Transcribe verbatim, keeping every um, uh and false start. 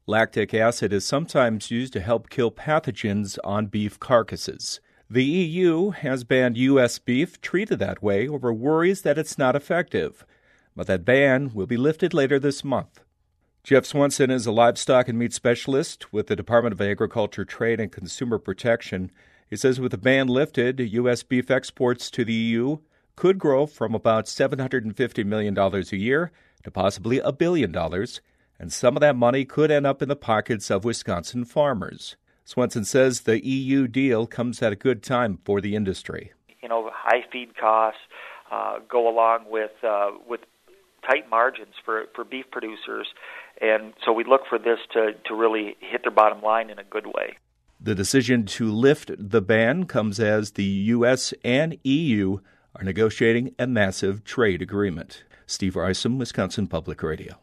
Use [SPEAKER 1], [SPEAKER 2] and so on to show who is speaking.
[SPEAKER 1] Lactic acid is sometimes used to help kill pathogens on beef carcasses. The E U has banned U S beef treated that way over worries that it's not effective. But that ban will be lifted later this month. Jeff Swenson is a livestock and meat specialist with the Department of Agriculture, Trade, and Consumer Protection. He says with the ban lifted, U S beef exports to the E U could grow from about seven hundred fifty million dollars a year to possibly a billion dollars, and some of that money could end up in the pockets of Wisconsin farmers. Swenson says the E U deal comes at a good time for the industry.
[SPEAKER 2] You know, high feed costs uh, go along with uh, with tight margins for, for beef producers, and so we look for this to, to really hit their bottom line in a good way.
[SPEAKER 1] The decision to lift the ban comes as the U S and E U are negotiating a massive trade agreement. Steve Isom, Wisconsin Public Radio.